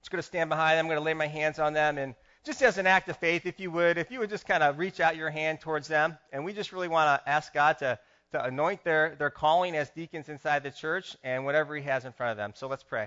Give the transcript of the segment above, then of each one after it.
just going to stand behind them. I'm going to lay my hands on them. And just as an act of faith, if you would just kind of reach out your hand towards them. And we just really want to ask God to anoint their calling as deacons inside the church and whatever he has in front of them. So let's pray.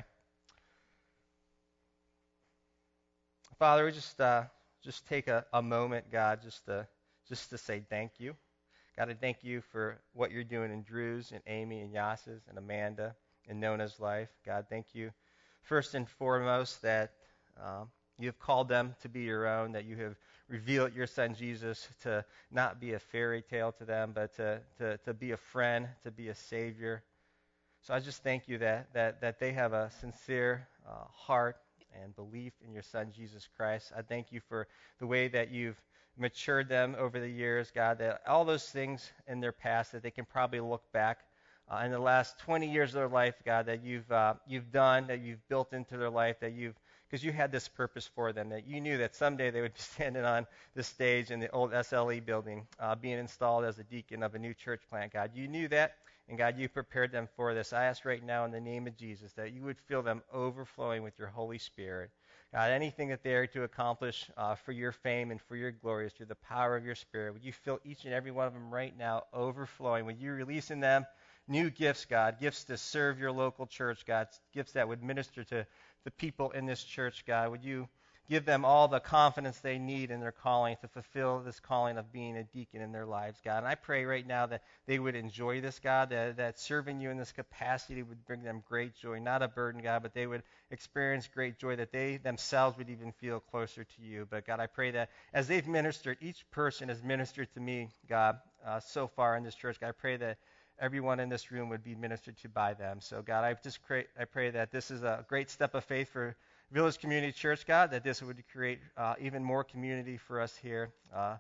Father, we just take a moment, God, just to say thank you. God, I thank you for what you're doing in Drew's and Amy and Yas's and Amanda and Nona's life. God, thank you first and foremost that you have called them to be your own, that you have revealed your son Jesus to not be a fairy tale to them, but to be a friend, to be a savior. So I just thank you that they have a sincere heart and belief in your son Jesus Christ. I thank you for the way that you've matured them over the years, God, that all those things in their past that they can probably look back in the last 20 years of their life, God, that you've done, that you've built into their life, because you had this purpose for them, that you knew that someday they would be standing on the stage in the old SLE building, being installed as a deacon of a new church plant, God. You knew that, and God, you prepared them for this. I ask right now in the name of Jesus that you would fill them overflowing with your Holy Spirit. God, anything that they are to accomplish for your fame and for your glory is through the power of your Spirit. Would you fill each and every one of them right now overflowing? Would you release in them new gifts, God, gifts to serve your local church, God, gifts that would minister to the people in this church, God. Would you give them all the confidence they need in their calling to fulfill this calling of being a deacon in their lives, God. And I pray right now that they would enjoy this, God, that serving you in this capacity would bring them great joy, not a burden, God, but they would experience great joy, that they themselves would even feel closer to you. But, God, I pray that as they've ministered, each person has ministered to me, God, so far in this church. God, I pray that everyone in this room would be ministered to by them. So, God, I pray that this is a great step of faith for Village Community Church, God, that this would create even more community for us here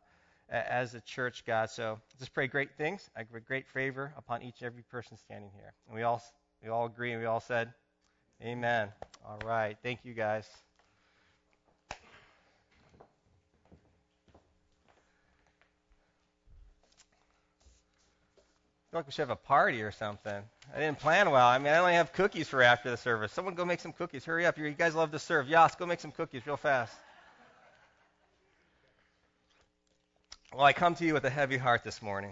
as a church, God. So just pray great things, great favor upon each and every person standing here. And we all agree, and we all said, amen. All right. Thank you, guys. I feel like we should have a party or something. I didn't plan well. I mean, I only have cookies for after the service. Someone go make some cookies. Hurry up. You guys love to serve. Yas, go make some cookies real fast. Well, I come to you with a heavy heart this morning.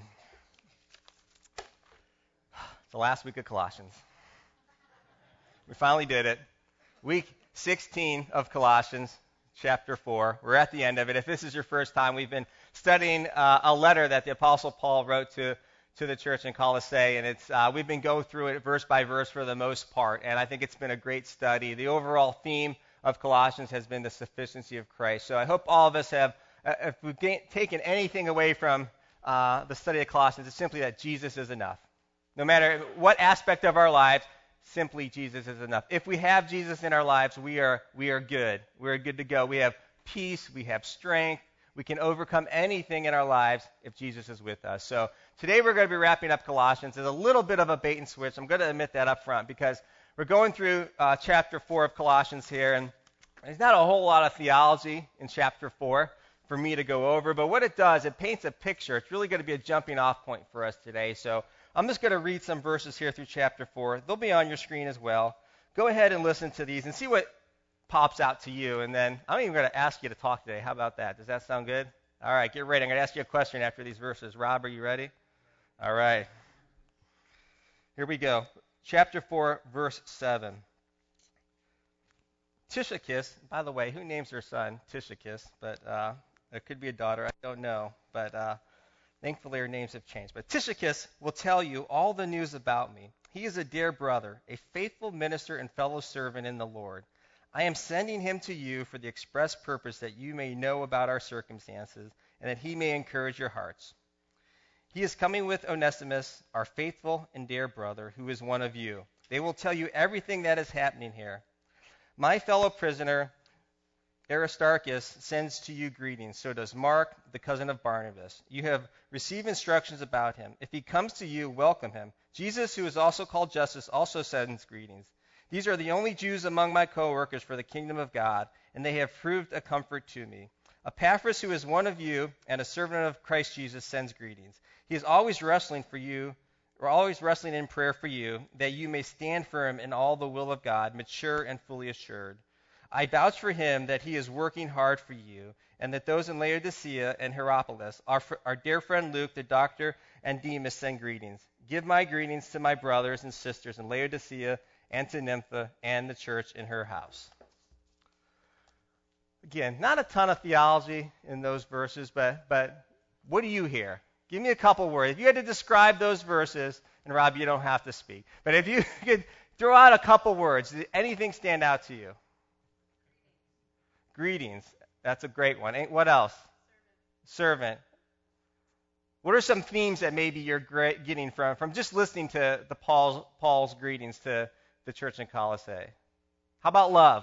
It's the last week of Colossians. We finally did it. Week 16 of Colossians, chapter 4. We're at the end of it. If this is your first time, we've been studying a letter that the Apostle Paul wrote to the church in Colossae, and we've been going through it verse by verse for the most part, and I think it's been a great study. The overall theme of Colossians has been the sufficiency of Christ. So I hope all of us have, if we've taken anything away from the study of Colossians, it's simply that Jesus is enough. No matter what aspect of our lives, simply Jesus is enough. If we have Jesus in our lives, we are good. We're good to go. We have peace. We have strength. We can overcome anything in our lives if Jesus is with us. So today we're going to be wrapping up Colossians. There's a little bit of a bait and switch. I'm going to admit that up front because we're going through chapter 4 of Colossians here, and there's not a whole lot of theology in chapter 4 for me to go over, but what it does, it paints a picture. It's really going to be a jumping off point for us today. So I'm just going to read some verses here through chapter 4. They'll be on your screen as well. Go ahead and listen to these and see what pops out to you, and then I'm even going to ask you to talk today. How about that? Does that sound good? All right, get ready. I'm going to ask you a question after these verses. Rob, are you ready? All right. Here we go. Chapter 4, verse 7. Tychicus, by the way, who names their son Tychicus? But it could be a daughter. I don't know. But thankfully her names have changed. But Tychicus will tell you all the news about me. He is a dear brother, a faithful minister and fellow servant in the Lord. I am sending him to you for the express purpose that you may know about our circumstances and that he may encourage your hearts. He is coming with Onesimus, our faithful and dear brother, who is one of you. They will tell you everything that is happening here. My fellow prisoner, Aristarchus, sends to you greetings. So does Mark, the cousin of Barnabas. You have received instructions about him. If he comes to you, welcome him. Jesus, who is also called Justus, also sends greetings. These are the only Jews among my co-workers for the kingdom of God, and they have proved a comfort to me. Epaphras, who is one of you and a servant of Christ Jesus, sends greetings. He is always wrestling in prayer for you, that you may stand firm in all the will of God, mature and fully assured. I vouch for him that he is working hard for you, and that those in Laodicea and Hierapolis, our dear friend Luke, the doctor, and Demas send greetings. Give my greetings to my brothers and sisters in Laodicea and to Nympha and the church in her house. Again, not a ton of theology in those verses, but what do you hear? Give me a couple words. If you had to describe those verses, and Rob, you don't have to speak, but if you could throw out a couple words, did anything stand out to you? Greetings. That's a great one. What else? Servant. What are some themes that maybe you're getting from just listening to the Paul's greetings to the church in Colossae? How about love?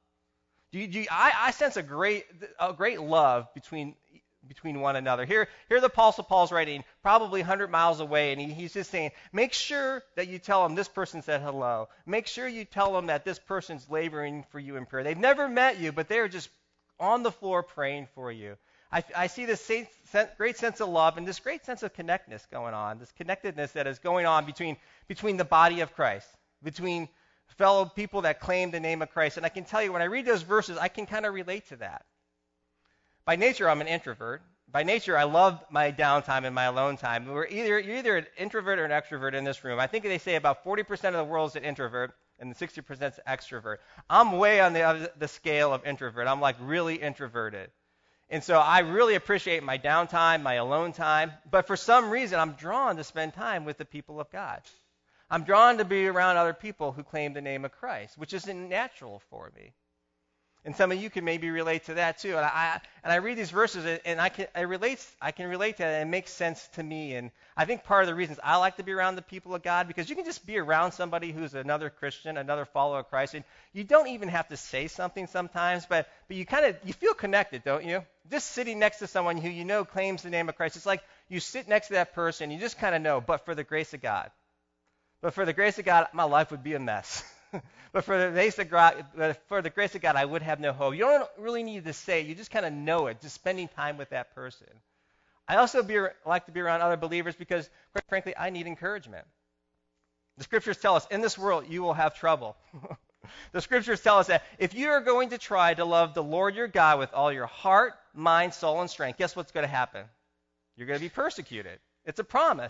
I sense a great love between one another. Here the Apostle Paul's writing probably 100 miles away, and he's just saying, make sure that you tell them this person said hello. Make sure you tell them that this person's laboring for you in prayer. They've never met you, but they're just on the floor praying for you. I see this great sense of love and this great sense of connectedness going on, this connectedness that is going on between the body of Christ, between fellow people that claim the name of Christ. And I can tell you, when I read those verses, I can kind of relate to that. By nature, I'm an introvert. By nature, I love my downtime and my alone time. You're either an introvert or an extrovert in this room. I think they say about 40% of the world is an introvert and 60% is extrovert. I'm way on the scale of introvert. I'm like really introverted. And so I really appreciate my downtime, my alone time. But for some reason, I'm drawn to spend time with the people of God. I'm drawn to be around other people who claim the name of Christ, which isn't natural for me. And some of you can maybe relate to that too. And I read these verses, and I can relate to that, and it makes sense to me. And I think part of the reasons I like to be around the people of God, because you can just be around somebody who's another Christian, another follower of Christ, and you don't even have to say something sometimes, but you feel connected, don't you? Just sitting next to someone who you know claims the name of Christ, it's like you sit next to that person, you just kind of know, but for the grace of God. But for the grace of God, my life would be a mess. But for the grace of God, I would have no hope. You don't really need to say it. You just kind of know it, just spending time with that person. I also like to be around other believers because, quite frankly, I need encouragement. The scriptures tell us, in this world, you will have trouble. The scriptures tell us that if you are going to try to love the Lord your God with all your heart, mind, soul, and strength, guess what's going to happen? You're going to be persecuted. It's a promise.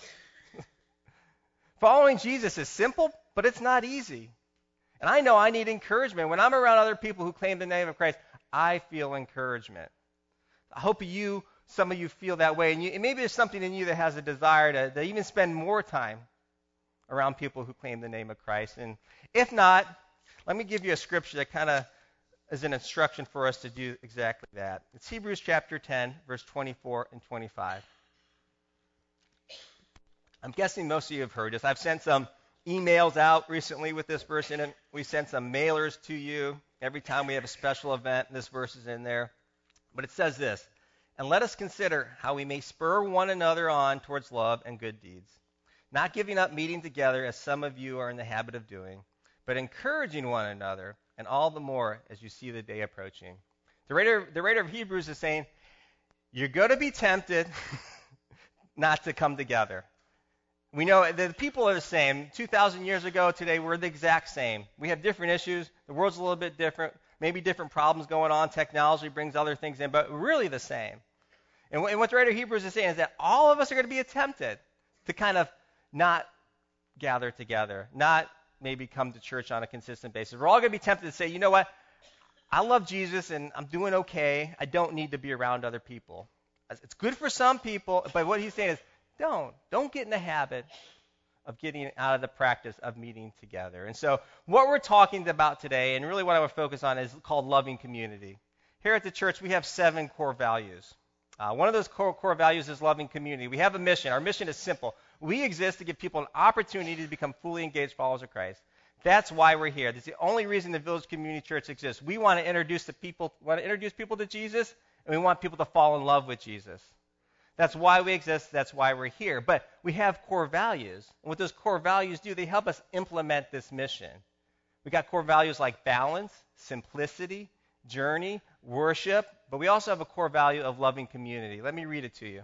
Following Jesus is simple, but it's not easy. And I know I need encouragement. When I'm around other people who claim the name of Christ, I feel encouragement. I hope some of you feel that way. And maybe there's something in you that has a desire to even spend more time around people who claim the name of Christ. And if not, let me give you a scripture that kind of is an instruction for us to do exactly that. It's Hebrews chapter 10, verse 24 and 25. I'm guessing most of you have heard this. I've sent some emails out recently with this verse in it. We send some mailers to you every time we have a special event. This verse is in there. But it says this, and let us consider how we may spur one another on towards love and good deeds, not giving up meeting together as some of you are in the habit of doing, but encouraging one another, and all the more as you see the day approaching. The writer of Hebrews is saying, you're going to be tempted not to come together. We know that the people are the same. 2,000 years ago, today, we're the exact same. We have different issues. The world's a little bit different. Maybe different problems going on. Technology brings other things in, but really the same. And what the writer of Hebrews is saying is that all of us are going to be tempted to kind of not gather together, not maybe come to church on a consistent basis. We're all going to be tempted to say, you know what? I love Jesus, and I'm doing okay. I don't need to be around other people. It's good for some people, but what he's saying is, Don't get in the habit of getting out of the practice of meeting together. And so what we're talking about today, and really what I would focus on, is called loving community. Here at the church, we have 7 core values. One of those core values is loving community. We have a mission. Our mission is simple. We exist to give people an opportunity to become fully engaged followers of Christ. That's why we're here. That's the only reason the Village Community Church exists. We want to introduce people to Jesus, and we want people to fall in love with Jesus. That's why we exist. That's why we're here. But we have core values. And what those core values do, they help us implement this mission. We got core values like balance, simplicity, journey, worship. But we also have a core value of loving community. Let me read it to you.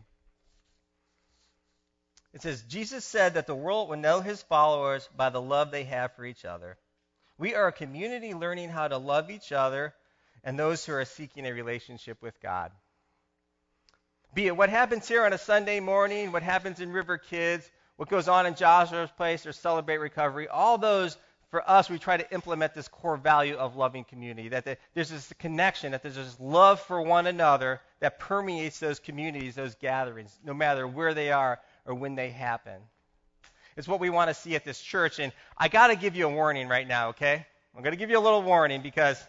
It says, Jesus said that the world would know his followers by the love they have for each other. We are a community learning how to love each other and those who are seeking a relationship with God. Be it what happens here on a Sunday morning, what happens in River Kids, what goes on in Joshua's Place or Celebrate Recovery, all those, for us, we try to implement this core value of loving community, that there's this connection, that there's this love for one another that permeates those communities, those gatherings, no matter where they are or when they happen. It's what we want to see at this church, and I got to give you a warning right now, okay? I'm going to give you a little warning because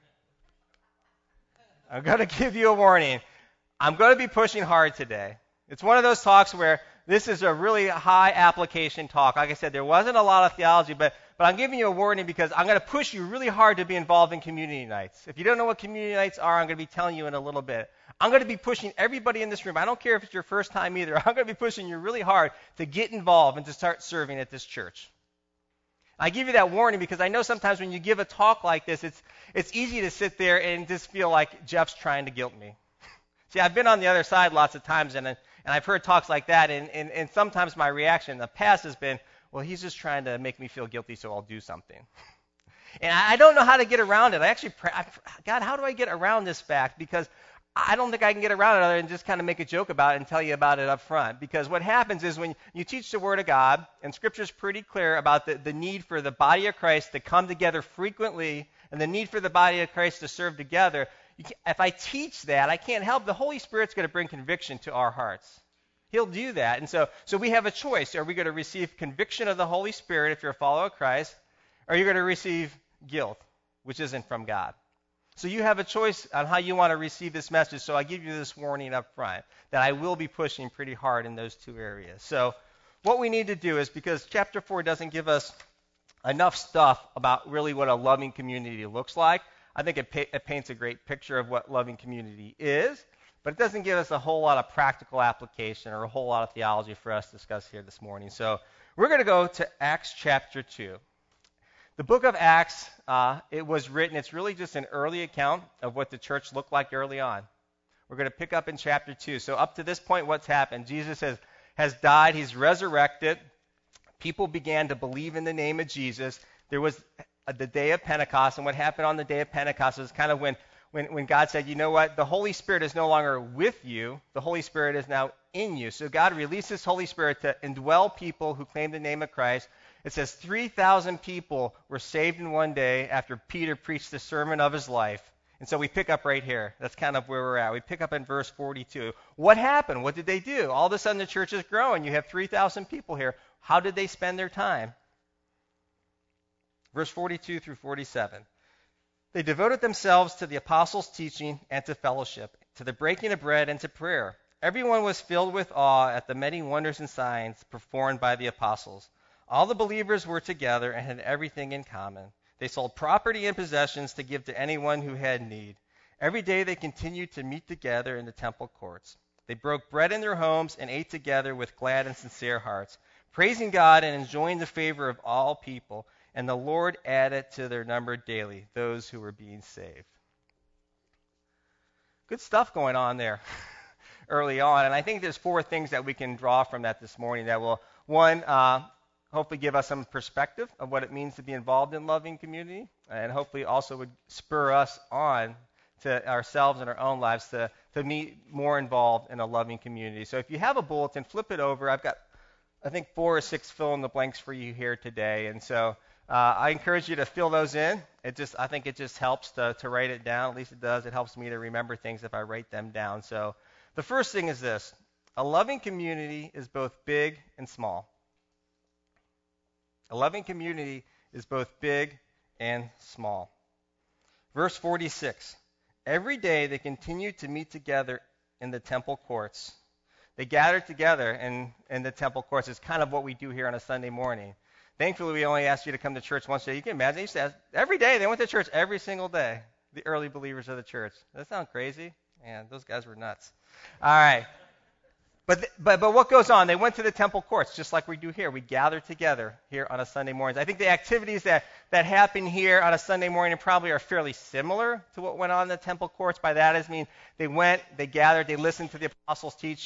I'm going to give you a warning. I'm going to be pushing hard today. It's one of those talks where this is a really high application talk. Like I said, there wasn't a lot of theology, but I'm giving you a warning because I'm going to push you really hard to be involved in community nights. If you don't know what community nights are, I'm going to be telling you in a little bit. I'm going to be pushing everybody in this room. I don't care if it's your first time either. I'm going to be pushing you really hard to get involved and to start serving at this church. I give you that warning because I know sometimes when you give a talk like this, it's easy to sit there and just feel like Jeff's trying to guilt me. See, I've been on the other side lots of times, and I've heard talks like that, and sometimes my reaction in the past has been, well, he's just trying to make me feel guilty, so I'll do something. And I don't know how to get around it. I actually pray, God, how do I get around this fact? Because I don't think I can get around it other than just kind of make a joke about it and tell you about it up front. Because what happens is when you teach the Word of God, and Scripture is pretty clear about the need for the body of Christ to come together frequently and the need for the body of Christ to serve together, if I teach that, I can't help. The Holy Spirit's going to bring conviction to our hearts. He'll do that. And so we have a choice. Are we going to receive conviction of the Holy Spirit if you're a follower of Christ, or are you going to receive guilt, which isn't from God? So you have a choice on how you want to receive this message. So I give you this warning up front that I will be pushing pretty hard in those two areas. So what we need to do is, because chapter 4 doesn't give us enough stuff about really what a loving community looks like, I think it paints a great picture of what loving community is, but it doesn't give us a whole lot of practical application or a whole lot of theology for us to discuss here this morning. So we're going to go to Acts chapter 2. The book of Acts, it was written, it's really just an early account of what the church looked like early on. We're going to pick up in chapter 2. So up to this point, what's happened? Jesus has died. He's resurrected. People began to believe in the name of Jesus. There was the day of Pentecost, and what happened on the day of Pentecost is kind of when God said, you know what, the Holy Spirit is no longer with you. The Holy Spirit is now in you. So God released His Holy Spirit to indwell people who claim the name of Christ. It says 3,000 people were saved in one day after Peter preached the sermon of his life. And so we pick up right here. That's kind of where we're at. We pick up in verse 42. What happened? What did they do? All of a sudden the church is growing. You have 3,000 people here. How did they spend their time? Verse 42 through 47. They devoted themselves to the apostles' teaching and to fellowship, to the breaking of bread and to prayer. Everyone was filled with awe at the many wonders and signs performed by the apostles. All the believers were together and had everything in common. They sold property and possessions to give to anyone who had need. Every day they continued to meet together in the temple courts. They broke bread in their homes and ate together with glad and sincere hearts, praising God and enjoying the favor of all people. And the Lord added to their number daily those who were being saved. Good stuff going on there early on. And I think there's 4 things that we can draw from that this morning that will, one, hopefully give us some perspective of what it means to be involved in loving community, and hopefully also would spur us on to ourselves in our own lives to be more involved in a loving community. So if you have a bulletin, flip it over. I've got, I think, 4 or 6 fill-in-the-blanks for you here today. And so I encourage you to fill those in. I think it just helps to write it down. At least it does. It helps me to remember things if I write them down. So the first thing is this. A loving community is both big and small. A loving community is both big and small. Verse 46. Every day they continued to meet together in the temple courts. They gathered together in the temple courts. It's kind of what we do here on a Sunday morning. Thankfully, we only asked you to come to church once a day. You can imagine, they used to ask, every day, they went to church every single day, the early believers of the church. Does that sound crazy? Man, those guys were nuts. All right. But what goes on? They went to the temple courts, just like we do here. We gather together here on a Sunday morning. I think the activities that happen here on a Sunday morning probably are fairly similar to what went on in the temple courts. By that I mean they went, they gathered, they listened to the apostles' teaching.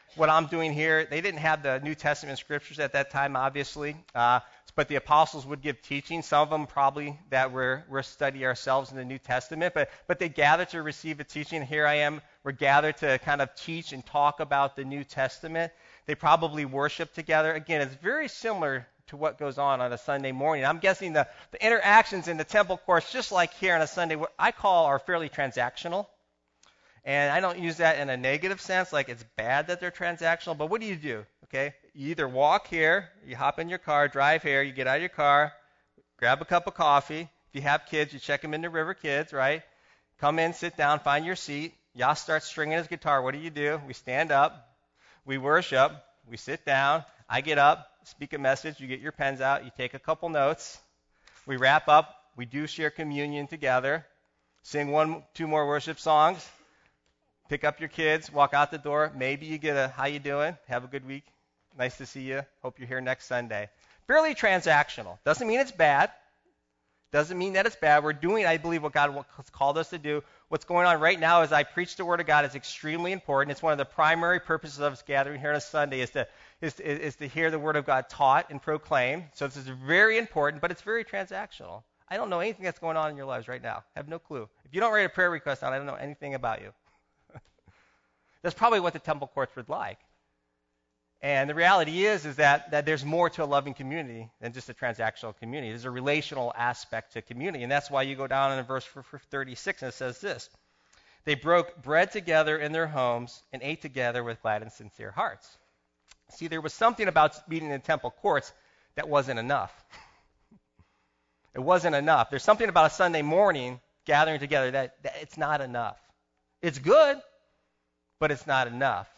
what I'm doing here. They didn't have the New Testament scriptures at that time, obviously, but the apostles would give teaching. Some of them probably that we're studying ourselves in the New Testament, but they gathered to receive a teaching. Here I am. We're gathered to kind of teach and talk about the New Testament. They probably worship together. Again, it's very similar to what goes on a Sunday morning. I'm guessing the interactions in the temple courts, just like here on a Sunday, what I call are fairly transactional. And I don't use that in a negative sense, like it's bad that they're transactional, but what do? Okay? You either walk here, you hop in your car, drive here, you get out of your car, grab a cup of coffee. If you have kids, you check them into River Kids, right? Come in, sit down, find your seat. Yas starts stringing his guitar. What do? We stand up, we worship, we sit down, I get up, speak a message, you get your pens out, you take a couple notes, we wrap up, we do share communion together, sing 1-2 more worship songs, pick up your kids, walk out the door. Maybe you get a, how you doing? Have a good week. Nice to see you. Hope you're here next Sunday. Fairly transactional. Doesn't mean it's bad. Doesn't mean that it's bad. We're doing, I believe, what God has called us to do. What's going on right now as I preach the Word of God is extremely important. It's one of the primary purposes of us gathering here on a Sunday is to hear the Word of God taught and proclaimed. So this is very important, but it's very transactional. I don't know anything that's going on in your lives right now. I have no clue. If you don't write a prayer request down, I don't know anything about you. That's probably what the temple courts were like. And the reality is that there's more to a loving community than just a transactional community. There's a relational aspect to community. And that's why you go down in verse 36 and it says this. They broke bread together in their homes and ate together with glad and sincere hearts. See, there was something about meeting in temple courts that wasn't enough. It wasn't enough. There's something about a Sunday morning gathering together that it's not enough. It's good, but it's not enough.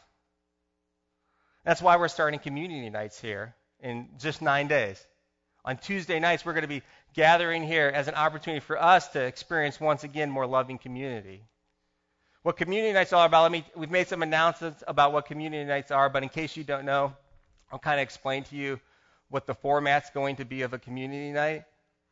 That's why we're starting community nights here in just 9 days. On Tuesday nights, we're going to be gathering here as an opportunity for us to experience once again more loving community. What community nights are about, we've made some announcements about what community nights are, but in case you don't know, I'll kind of explain to you what the format's going to be of a community night.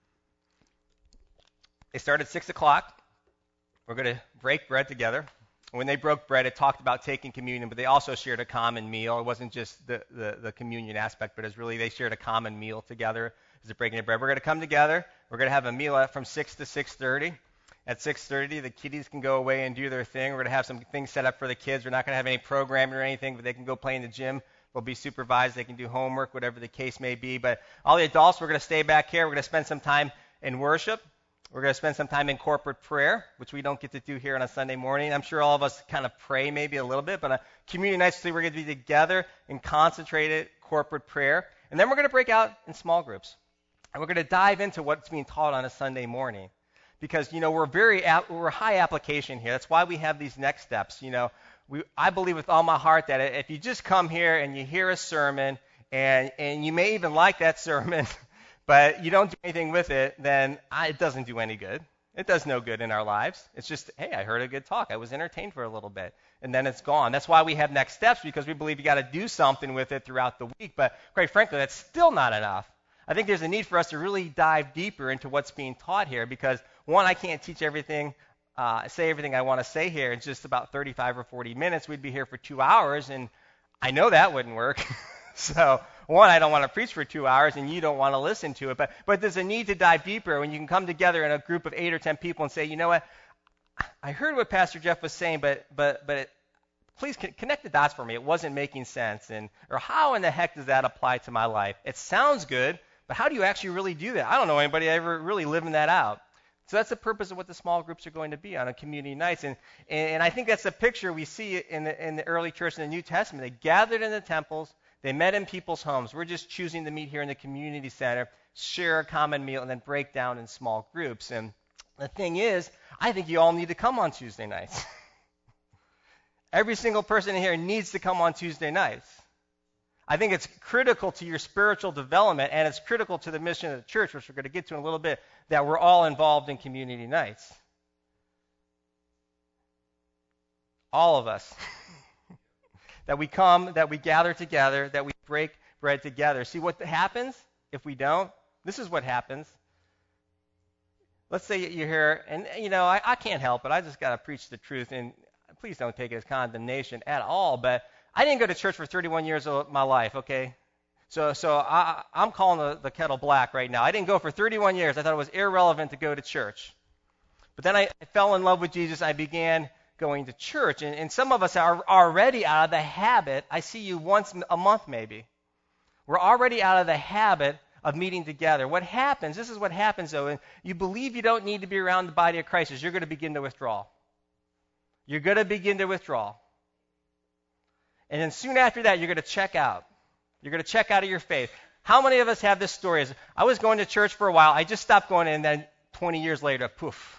They start at 6 o'clock. We're going to break bread together. When they broke bread, it talked about taking communion, but they also shared a common meal. It wasn't just the communion aspect, but it's really they shared a common meal together as they're breaking the bread. We're going to come together. We're going to have a meal from 6 to 6:30. At 6:30, the kiddies can go away and do their thing. We're going to have some things set up for the kids. We're not going to have any programming or anything, but they can go play in the gym. They'll be supervised. They can do homework, whatever the case may be. But all the adults, we're going to stay back here. We're going to spend some time in worship. We're going to spend some time in corporate prayer, which we don't get to do here on a Sunday morning. I'm sure all of us kind of pray maybe a little bit, but on community nights, we're going to be together in concentrated corporate prayer. And then we're going to break out in small groups. And we're going to dive into what's being taught on a Sunday morning. Because, we're high application here. That's why we have these next steps. I believe with all my heart that if you just come here and you hear a sermon, and you may even like that sermon, but you don't do anything with it, then it doesn't do any good. It does no good in our lives. It's just, hey, I heard a good talk. I was entertained for a little bit. And then it's gone. That's why we have next steps, because we believe you got to do something with it throughout the week. But quite frankly, that's still not enough. I think there's a need for us to really dive deeper into what's being taught here, because, one, I can't teach everything, say everything I want to say here in just about 35 or 40 minutes. We'd be here for 2 hours, and I know that wouldn't work. So, one, I don't want to preach for 2 hours, and you don't want to listen to it. But there's a need to dive deeper when you can come together in a group of 8 or 10 people and say, you know what, I heard what Pastor Jeff was saying, but please connect the dots for me. It wasn't making sense. Or how in the heck does that apply to my life? It sounds good, but how do you actually really do that? I don't know anybody ever really living that out. So that's the purpose of what the small groups are going to be on a community nights. And I think that's the picture we see in the early church in the New Testament. They gathered in the temples. They met in people's homes. We're just choosing to meet here in the community center, share a common meal, and then break down in small groups. And the thing is, I think you all need to come on Tuesday nights. Every single person in here needs to come on Tuesday nights. I think it's critical to your spiritual development, and it's critical to the mission of the church, which we're going to get to in a little bit, that we're all involved in community nights. All of us. That we come, that we gather together, that we break bread together. See what happens if we don't? This is what happens. Let's say you're here, and I can't help it. I just got to preach the truth, and please don't take it as condemnation at all. But I didn't go to church for 31 years of my life, okay? So I'm calling the kettle black right now. I didn't go for 31 years. I thought it was irrelevant to go to church. But then I fell in love with Jesus. I began going to church. And some of us are already out of the habit. I see you once a month maybe. We're already out of the habit of meeting together. What happens, this is what happens though, and you believe you don't need to be around the body of Christ, is you're going to begin to withdraw. You're going to begin to withdraw. And then soon after that, you're going to check out. You're going to check out of your faith. How many of us have this story? I was going to church for a while. I just stopped going, and then 20 years later, poof.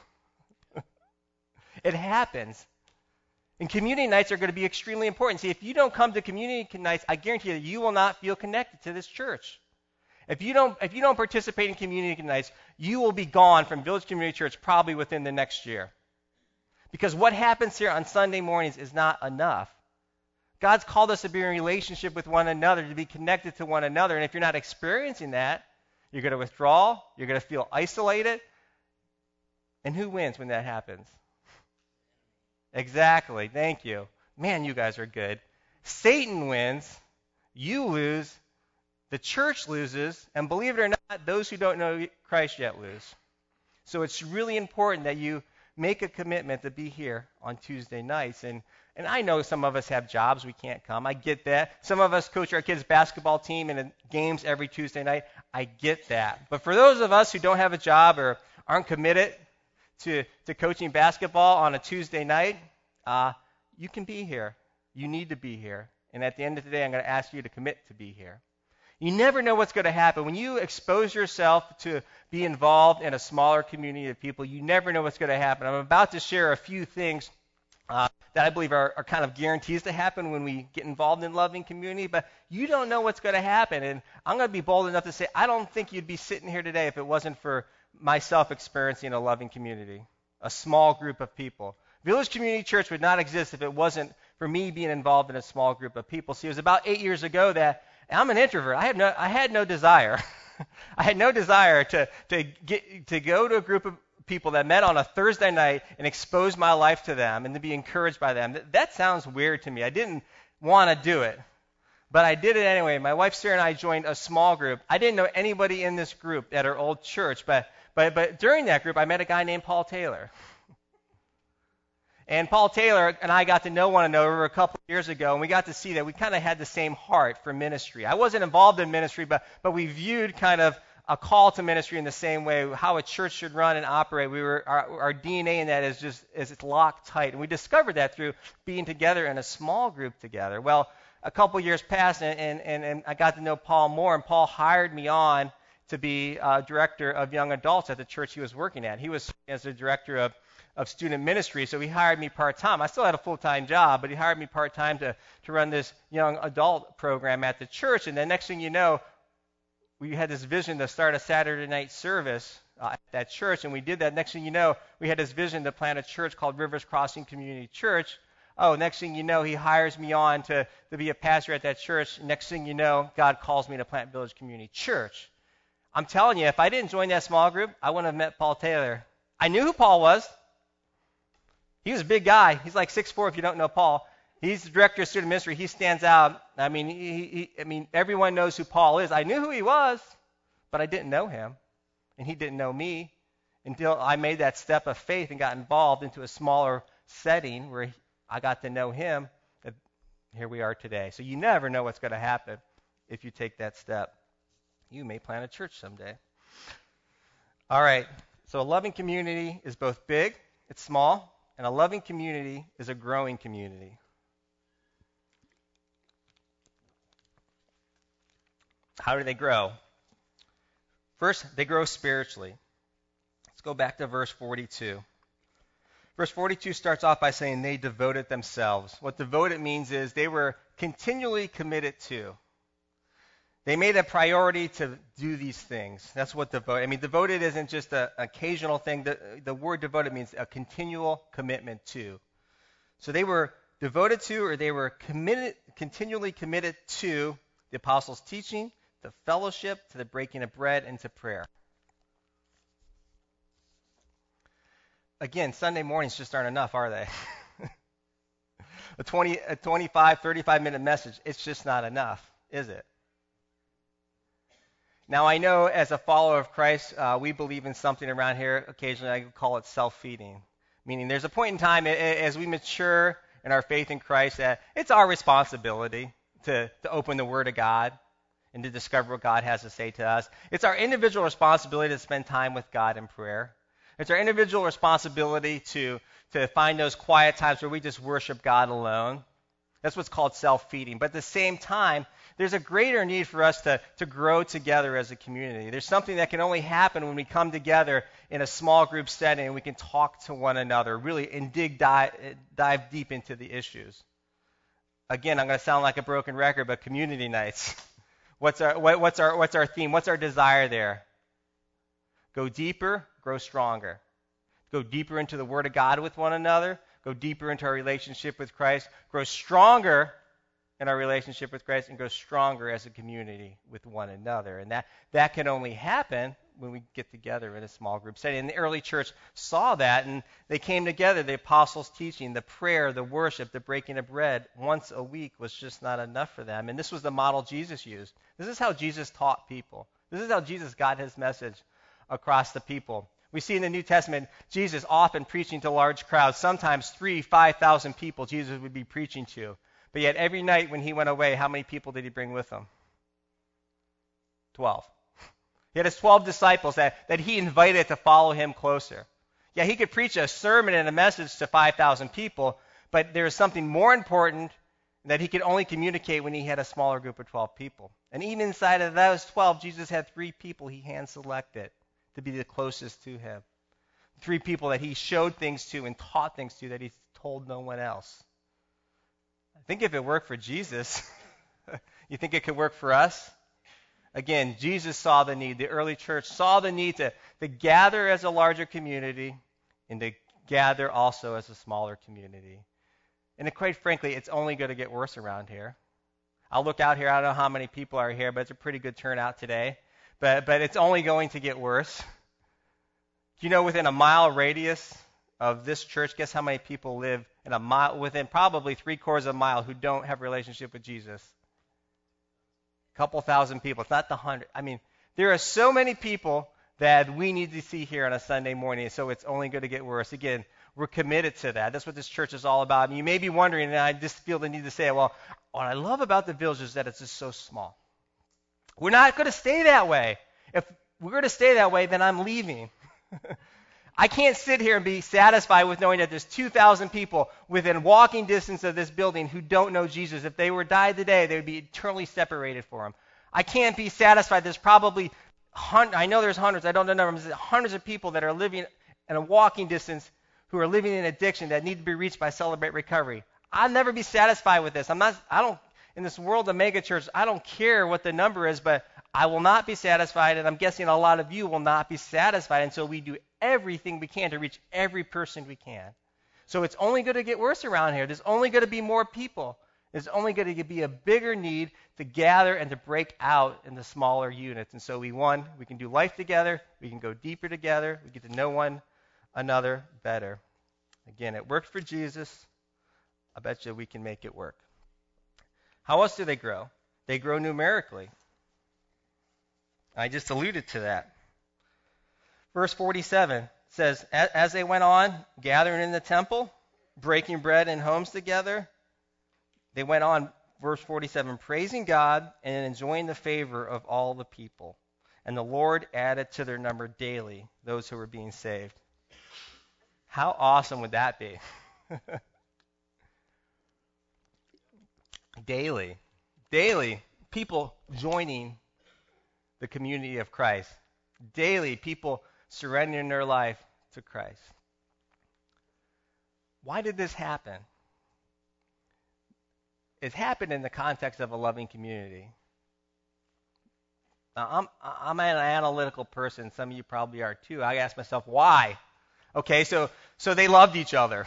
It happens. And community nights are going to be extremely important. See, if you don't come to community nights, I guarantee you will not feel connected to this church. If you don't participate in community nights, you will be gone from Village Community Church probably within the next year. Because what happens here on Sunday mornings is not enough. God's called us to be in relationship with one another, to be connected to one another. And if you're not experiencing that, you're going to withdraw, you're going to feel isolated. And who wins when that happens? Exactly. Thank you. Man, you guys are good. Satan wins, you lose, the church loses, and believe it or not, those who don't know Christ yet lose. So it's really important that you make a commitment to be here on Tuesday nights. And I know some of us have jobs, we can't come. I get that. Some of us coach our kids' basketball team and games every Tuesday night. I get that. But for those of us who don't have a job or aren't committed to coaching basketball on a Tuesday night, you can be here. You need to be here. And at the end of the day, I'm going to ask you to commit to be here. You never know what's going to happen. When you expose yourself to be involved in a smaller community of people, you never know what's going to happen. I'm about to share a few things that I believe are kind of guarantees to happen when we get involved in loving community, but you don't know what's going to happen. And I'm going to be bold enough to say I don't think you'd be sitting here today if it wasn't for myself experiencing a loving community, a small group of people. Village Community Church would not exist if it wasn't for me being involved in a small group of people. See, it was about 8 years ago that I'm an introvert. I had no desire. I had no desire to go to a group of people that met on a Thursday night and expose my life to them and to be encouraged by them. That sounds weird to me. I didn't want to do it, but I did it anyway. My wife Sarah and I joined a small group. I didn't know anybody in this group at our old church, but during that group I met a guy named Paul Taylor. And Paul Taylor and I got to know one another a couple of years ago, and we got to see that we kind of had the same heart for ministry. I wasn't involved in ministry, but we viewed kind of a call to ministry in the same way, how a church should run and operate. Our DNA in that is it's locked tight. And we discovered that through being together in a small group together. Well, a couple years passed, and I got to know Paul more, and Paul hired me on to be director of young adults at the church he was working at. He was as the director of student ministry, so he hired me part-time. I still had a full-time job, but he hired me part-time to run this young adult program at the church. And then next thing you know, we had this vision to start a Saturday night service at that church, and we did that. Next thing you know, we had this vision to plant a church called Rivers Crossing Community Church. Oh, next thing you know, he hires me on to be a pastor at that church. Next thing you know, God calls me to plant Village Community Church. I'm telling you, if I didn't join that small group, I wouldn't have met Paul Taylor. I knew who Paul was. He was a big guy. He's like 6'4" if you don't know Paul. He's the director of student ministry. He stands out. I mean, everyone knows who Paul is. I knew who he was, but I didn't know him, and he didn't know me until I made that step of faith and got involved into a smaller setting where I got to know him. And here we are today. So you never know what's going to happen if you take that step. You may plant a church someday. All right. So a loving community is both big, it's small, and a loving community is a growing community. How do they grow? First, they grow spiritually. Let's go back to verse 42. Verse 42 starts off by saying they devoted themselves. What devoted means is they were continually committed to. They made a priority to do these things. That's what devoted. I mean, devoted isn't just an occasional thing. The word devoted means a continual commitment to. So they were devoted to, or they were continually committed to the apostles' teaching, to fellowship, to the breaking of bread, and to prayer. Again, Sunday mornings just aren't enough, are they? a 25, 35-minute message, it's just not enough, is it? Now, I know as a follower of Christ, we believe in something around here. Occasionally, I call it self-feeding, meaning there's a point in time as we mature in our faith in Christ that it's our responsibility to open the Word of God and to discover what God has to say to us. It's our individual responsibility to spend time with God in prayer. It's our individual responsibility to find those quiet times where we just worship God alone. That's what's called self-feeding. But at the same time, there's a greater need for us to grow together as a community. There's something that can only happen when we come together in a small group setting and we can talk to one another, really, and dive deep into the issues. Again, I'm going to sound like a broken record, but community nights. What's our theme? What's our desire there? Go deeper, grow stronger. Go deeper into the Word of God with one another. Go deeper into our relationship with Christ. Grow stronger in our relationship with Christ, and grow stronger as a community with one another. And that can only happen when we get together in a small group setting. And the early church saw that, and they came together. The apostles' teaching, the prayer, the worship, the breaking of bread once a week was just not enough for them. And this was the model Jesus used. This is how Jesus taught people. This is how Jesus got his message across the people. We see in the New Testament Jesus often preaching to large crowds, sometimes 3,000, 5,000 people Jesus would be preaching to. But yet every night when he went away, how many people did he bring with him? 12. He had his 12 disciples that he invited to follow him closer. Yeah, he could preach a sermon and a message to 5,000 people, but there is something more important that he could only communicate when he had a smaller group of 12 people. And even inside of those 12, Jesus had 3 people he hand-selected to be the closest to him. 3 people that he showed things to and taught things to that he told no one else. I think if it worked for Jesus, you think it could work for us? Again, Jesus saw the need. The early church saw the need to gather as a larger community and to gather also as a smaller community. And quite frankly, it's only going to get worse around here. I'll look out here. I don't know how many people are here, but it's a pretty good turnout today. But it's only going to get worse. You know, within a mile radius of this church, guess how many people live in a mile, within probably 3/4 of a mile, who don't have a relationship with Jesus? A couple thousand people. It's not the 100. I mean, there are so many people that we need to see here on a Sunday morning, so it's only going to get worse. Again, we're committed to that. That's what this church is all about. And you may be wondering, and I just feel the need to say it, well, what I love about the Village is that it's just so small. We're not going to stay that way. If we're going to stay that way, then I'm leaving. I can't sit here and be satisfied with knowing that there's 2,000 people within walking distance of this building who don't know Jesus. If they were died today, they would be eternally separated from him. I can't be satisfied. There's probably I know there's hundreds. I don't know the numbers. There's hundreds of people that are living in a walking distance who are living in addiction that need to be reached by Celebrate Recovery. I'll never be satisfied with this. In this world of megachurch, I don't care what the number is, but I will not be satisfied, and I'm guessing a lot of you will not be satisfied until we do everything we can to reach every person we can. So it's only going to get worse around here. There's only going to be more people. There's only going to be a bigger need to gather and to break out into smaller units. And so we can do life together. We can go deeper together. We get to know one another better. Again, it worked for Jesus. I bet you we can make it work. How else do they grow? They grow numerically. I just alluded to that. Verse 47 says, as they went on, gathering in the temple, breaking bread in homes together, they went on, verse 47, praising God and enjoying the favor of all the people. And the Lord added to their number daily those who were being saved. How awesome would that be? Daily, people joining the community of Christ. Daily, people surrendering their life to Christ. Why did this happen? It happened in the context of a loving community. Now, I'm an analytical person. Some of you probably are too. I ask myself, why? Okay, so they loved each other.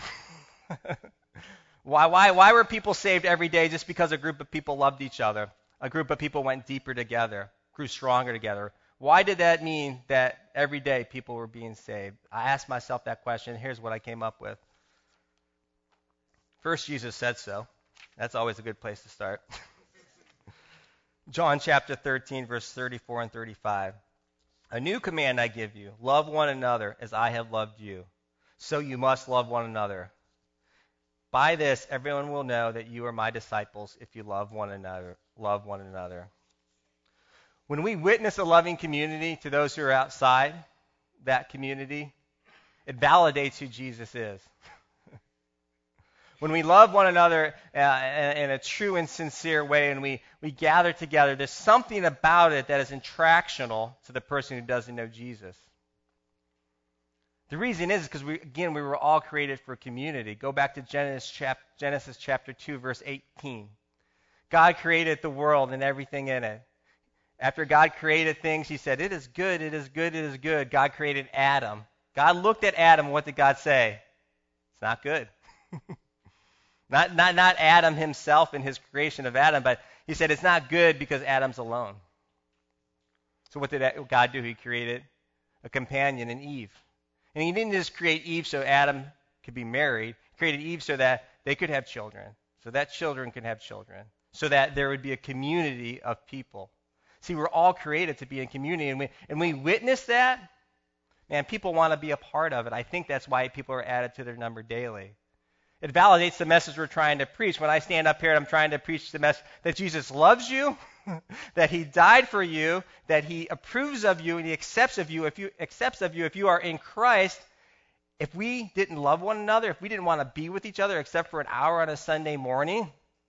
Why were people saved every day? Just because a group of people loved each other. A group of people went deeper together, grew stronger together. Why did that mean that every day people were being saved? I asked myself that question. Here's what I came up with. First, Jesus said so. That's always a good place to start. John chapter 13, verse 34 and 35. A new command I give you, love one another as I have loved you. So you must love one another. By this, everyone will know that you are my disciples if you love one another. Love one another. When we witness a loving community to those who are outside that community, it validates who Jesus is. When we love one another in a true and sincere way and we gather together, there's something about it that is attractional to the person who doesn't know Jesus. The reason is because, we were all created for community. Go back to Genesis chapter 2, verse 18. God created the world and everything in it. After God created things, he said, it is good, it is good, it is good. God created Adam. God looked at Adam, and what did God say? It's not good. Not Adam himself and his creation of Adam, but he said it's not good because Adam's alone. So what did God do? He created a companion, an Eve. And he didn't just create Eve so Adam could be married. He created Eve so that they could have children, so that children could have children, so that there would be a community of people. See, we're all created to be in community, and we witness that. Man, people want to be a part of it. I think that's why people are added to their number daily. It validates the message we're trying to preach. When I stand up here and I'm trying to preach the message that Jesus loves you, that he died for you, that he approves of you and he accepts of you. If you are in Christ, if we didn't love one another, if we didn't want to be with each other except for an hour on a Sunday morning,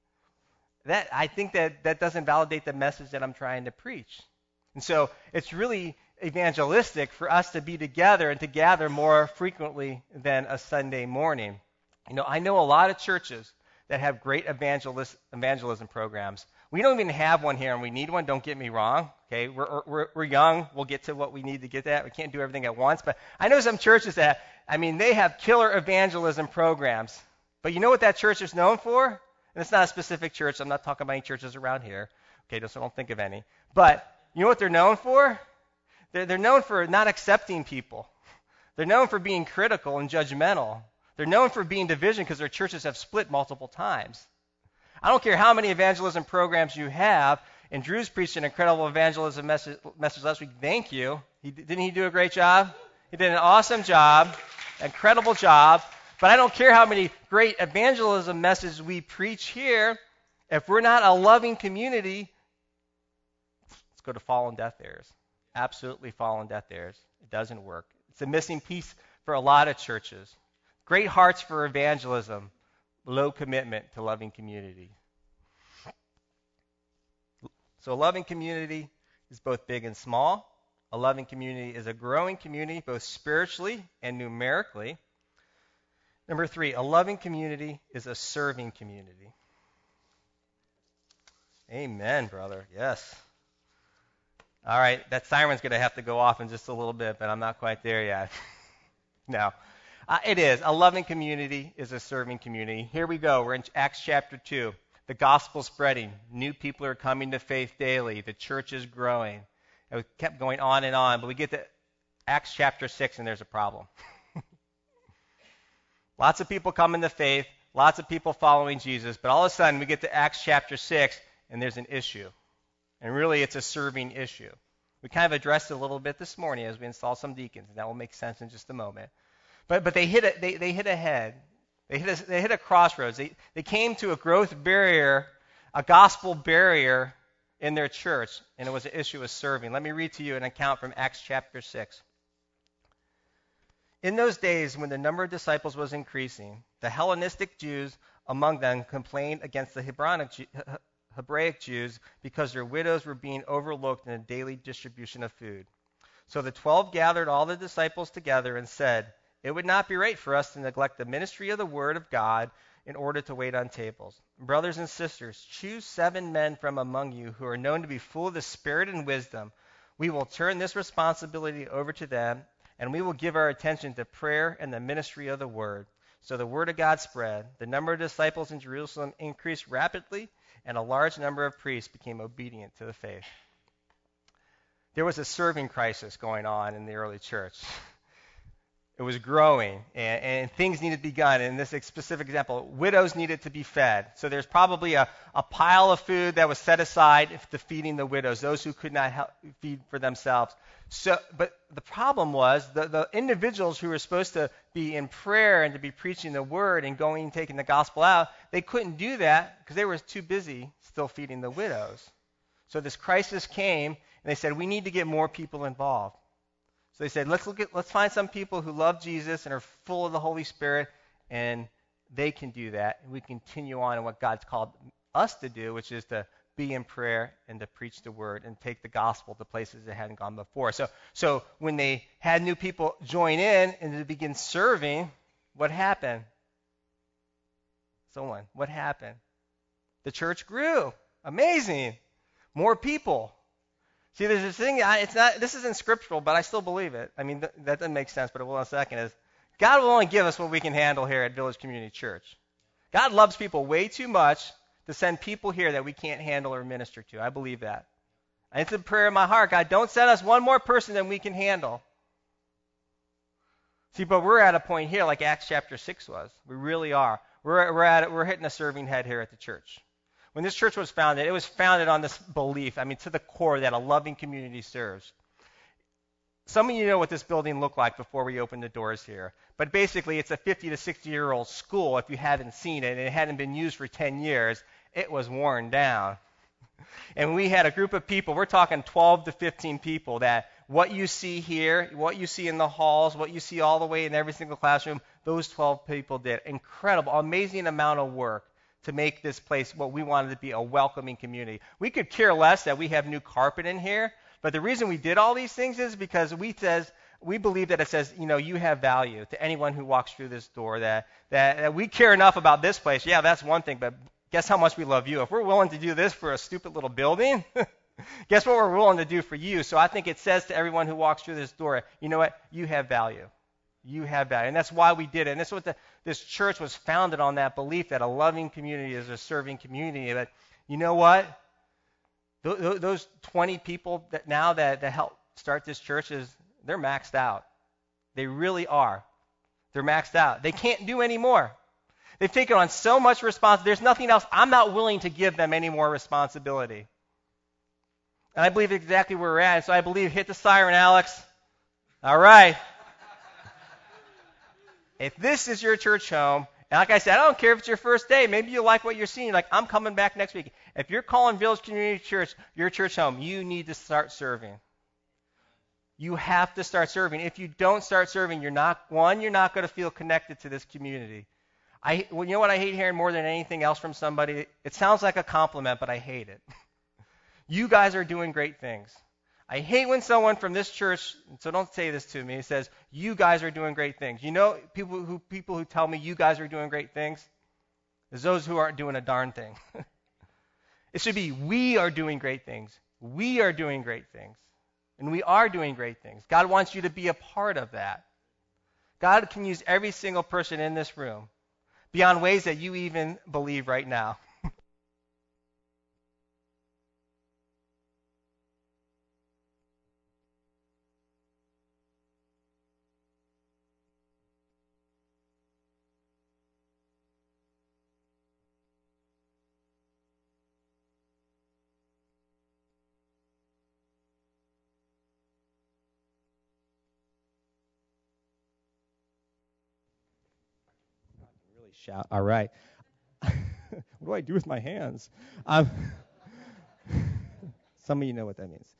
I think that doesn't validate the message that I'm trying to preach. And so it's really evangelistic for us to be together and to gather more frequently than a Sunday morning. You know, I know a lot of churches that have great evangelism programs. We don't even have one here, and we need one. Don't get me wrong. Okay, we're young. We'll get to what we need to get at. We can't do everything at once. But I know some churches that, they have killer evangelism programs. But you know what that church is known for? And it's not a specific church. I'm not talking about any churches around here. Okay, so don't think of any. But you know what they're known for? They're known for not accepting people. They're known for being critical and judgmental. They're known for being division because their churches have split multiple times. I don't care how many evangelism programs you have, and Drew's preached an incredible evangelism message last week. Thank you. Didn't he do a great job? He did an awesome job, incredible job. But I don't care how many great evangelism messages we preach here. If we're not a loving community, let's go to fallen death errors. Absolutely fallen death errors. It doesn't work. It's a missing piece for a lot of churches. Great hearts for evangelism, low commitment to loving community. So a loving community is both big and small. A loving community is a growing community, both spiritually and numerically. Number 3, a loving community is a serving community. Amen, brother. Yes. All right, that siren's going to have to go off in just a little bit, but I'm not quite there yet. No. It is. A loving community is a serving community. Here we go. We're in Acts chapter 2. The gospel's spreading. New people are coming to faith daily. The church is growing. And we kept going on and on, but we get to Acts chapter 6, and there's a problem. Lots of people coming to faith, lots of people following Jesus, but all of a sudden we get to Acts chapter 6, and there's an issue. And really, it's a serving issue. We kind of addressed it a little bit this morning as we install some deacons, and that will make sense in just a moment. But they hit a head. They hit a crossroads. They came to a growth barrier, a gospel barrier in their church, and it was an issue of serving. Let me read to you an account from Acts chapter 6. In those days, when the number of disciples was increasing, the Hellenistic Jews among them complained against the Hebraic Jews because their widows were being overlooked in the daily distribution of food. So the 12 gathered all the disciples together and said, "It would not be right for us to neglect the ministry of the word of God in order to wait on tables. Brothers and sisters, choose 7 men from among you who are known to be full of the Spirit and wisdom. We will turn this responsibility over to them, and we will give our attention to prayer and the ministry of the word." So the word of God spread. The number of disciples in Jerusalem increased rapidly, and a large number of priests became obedient to the faith. There was a serving crisis going on in the early church. It was growing, and things needed to be done. In this specific example, widows needed to be fed. So there's probably a pile of food that was set aside to feeding the widows, those who could not feed for themselves. But the problem was the individuals who were supposed to be in prayer and to be preaching the word and going and taking the gospel out, they couldn't do that because they were too busy still feeding the widows. So this crisis came, and they said, we need to get more people involved. So they said, let's find some people who love Jesus and are full of the Holy Spirit, and they can do that. And we continue on in what God's called us to do, which is to be in prayer and to preach the word and take the gospel to places that hadn't gone before. So when they had new people join in and to begin serving, what happened? What happened? The church grew. Amazing. More people. See, there's this thing, this isn't scriptural, but I still believe it. I mean, that doesn't make sense, but it will in a second, is God will only give us what we can handle here at Village Community Church. God loves people way too much to send people here that we can't handle or minister to. I believe that. And it's a prayer in my heart. God, don't send us one more person than we can handle. See, but we're at a point here like Acts chapter 6 was. We really are. We're hitting a serving head here at the church. When this church was founded, it was founded on this belief, to the core, that a loving community serves. Some of you know what this building looked like before we opened the doors here. But basically, it's a 50 to 60-year-old school, if you haven't seen it, and it hadn't been used for 10 years. It was worn down. And we had a group of people, we're talking 12 to 15 people, that what you see here, what you see in the halls, what you see all the way in every single classroom, those 12 people did. Incredible, amazing amount of work to make this place what we wanted to be, a welcoming community. We could care less that we have new carpet in here, but the reason we did all these things is because we believe that it says, you have value to anyone who walks through this door, that we care enough about this place. Yeah, that's one thing, but guess how much we love you. If we're willing to do this for a stupid little building, guess what we're willing to do for you. So I think it says to everyone who walks through this door, you know what? You have value. You have value. And that's why we did it. And that's what this church was founded on, that belief that a loving community is a serving community. But you know what? Those 20 people that helped start this church, they're maxed out. They really are. They're maxed out. They can't do any more. They've taken on so much responsibility. There's nothing else. I'm not willing to give them any more responsibility. And I believe exactly where we're at. And so I believe, hit the siren, Alex. All right. If this is your church home, and like I said, I don't care if it's your first day. Maybe you like what you're seeing. You're like, I'm coming back next week. If you're calling Village Community Church your church home, you need to start serving. You have to start serving. If you don't start serving, you're not going to feel connected to this community. You know what I hate hearing more than anything else from somebody? It sounds like a compliment, but I hate it. You guys are doing great things. I hate when someone from this church, so don't say this to me, says, you guys are doing great things. You know, people who tell me you guys are doing great things, is those who aren't doing a darn thing. It should be, we are doing great things. We are doing great things. And we are doing great things. God wants you to be a part of that. God can use every single person in this room beyond ways that you even believe right now. Shout. All right. What do I do with my hands? Some of you know what that means.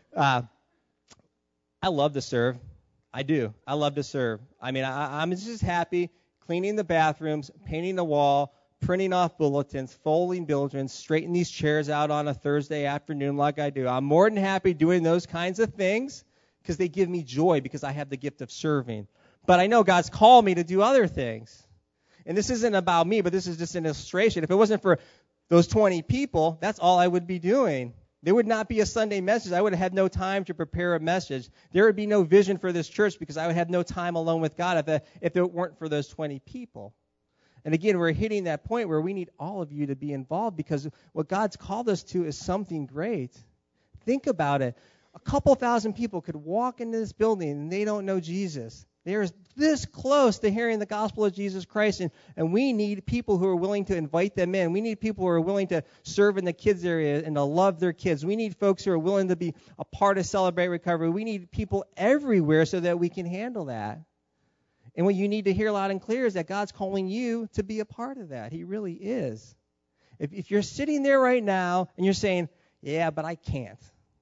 I love to serve. I do. I love to serve. I'm just happy cleaning the bathrooms, painting the wall, printing off bulletins, folding bulletins, straightening these chairs out on a Thursday afternoon like I do. I'm more than happy doing those kinds of things because they give me joy because I have the gift of serving. But I know God's called me to do other things. And this isn't about me, but this is just an illustration. If it wasn't for those 20 people, that's all I would be doing. There would not be a Sunday message. I would have had no time to prepare a message. There would be no vision for this church because I would have no time alone with God if it weren't for those 20 people. And again, we're hitting that point where we need all of you to be involved because what God's called us to is something great. Think about it. A couple thousand people could walk into this building and they don't know Jesus. They're this close to hearing the gospel of Jesus Christ, and we need people who are willing to invite them in. We need people who are willing to serve in the kids area and to love their kids. We need folks who are willing to be a part of Celebrate Recovery. We need people everywhere so that we can handle that. And what you need to hear loud and clear is that God's calling you to be a part of that. He really is. If you're sitting there right now and you're saying, yeah, but I can't.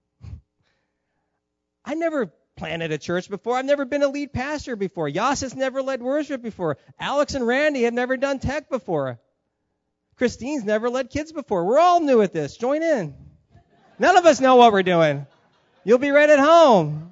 I never planted a church before. I've never been a lead pastor before. Yas has never led worship before. Alex and Randy have never done tech before. Christine's never led kids before. We're all new at this. Join in. None of us know what we're doing. You'll be right at home.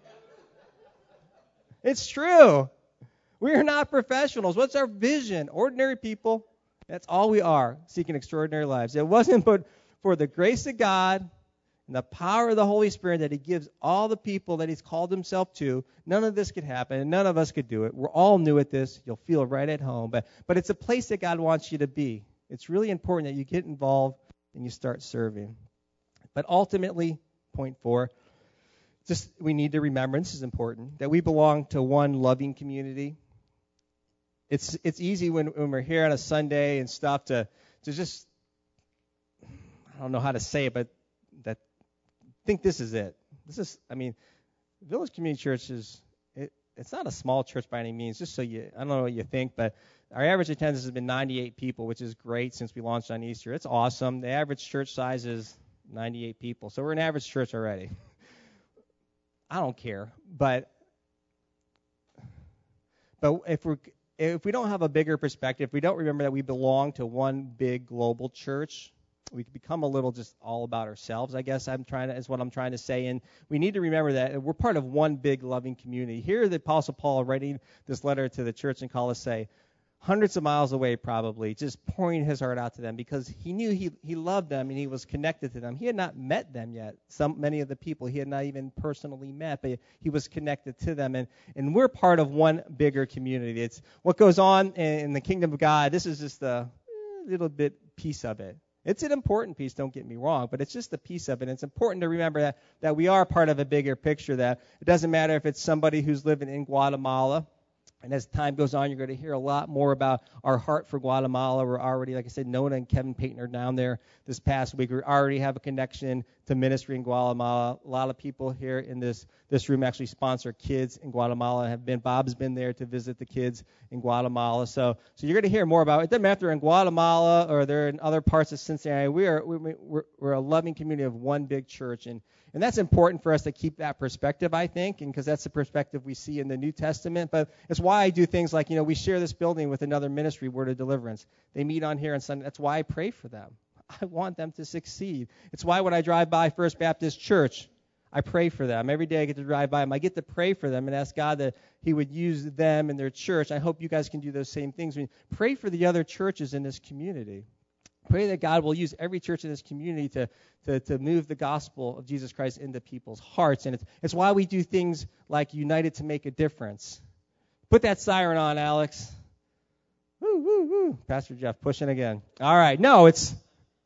It's true. We are not professionals. What's our vision? Ordinary people. That's all we are, seeking extraordinary lives. It wasn't but for the grace of God and the power of the Holy Spirit that he gives all the people that he's called himself to. None of this could happen, and none of us could do it. We're all new at this. You'll feel right at home. But it's a place that God wants you to be. It's really important that you get involved and you start serving. But ultimately, point 4, we need to remember, and this is important, that we belong to one loving community. It's easy when we're here on a Sunday and stuff to just, I don't know how to say it, but that think this is it. Village Community Church it's not a small church by any means, just so I don't know what you think, but our average attendance has been 98 people, which is great since we launched on Easter. It's awesome. The average church size is 98 people, so we're an average church already. I don't care, but if we don't have a bigger perspective, if we don't remember that we belong to one big global church, we become a little just all about ourselves, I guess is what I'm trying to say. And we need to remember that we're part of one big loving community. Here the Apostle Paul writing this letter to the church in Colossae, hundreds of miles away probably, just pouring his heart out to them because he knew he loved them and he was connected to them. He had not met them yet. Many of the people he had not even personally met, but he was connected to them. And we're part of one bigger community. It's what goes on in the kingdom of God. This is just a little bit piece of it. It's an important piece, don't get me wrong, but it's just a piece of it. And it's important to remember that we are part of a bigger picture, that it doesn't matter if it's somebody who's living in Guatemala. And as time goes on, you're going to hear a lot more about our heart for Guatemala. We're already, like I said, Nona and Kevin Payton are down there this past week. We already have a connection to ministry in Guatemala. A lot of people here in this room actually sponsor kids in Guatemala. Bob's been there to visit the kids in Guatemala. So you're going to hear more about it. It doesn't matter if they're in Guatemala or they're in other parts of Cincinnati. We're a loving community of one big church, and that's important for us to keep that perspective, I think, and because that's the perspective we see in the New Testament. But it's why I do things like, we share this building with another ministry, Word of Deliverance. They meet on here on Sunday. That's why I pray for them. I want them to succeed. It's why when I drive by First Baptist Church, I pray for them. Every day I get to drive by them. I get to pray for them and ask God that he would use them and their church. I hope you guys can do those same things. Pray for the other churches in this community. Pray that God will use every church in this community to move the gospel of Jesus Christ into people's hearts. And it's why we do things like United to Make a Difference. Put that siren on, Alex. Woo, woo, woo. Pastor Jeff pushing again. All right. No, it's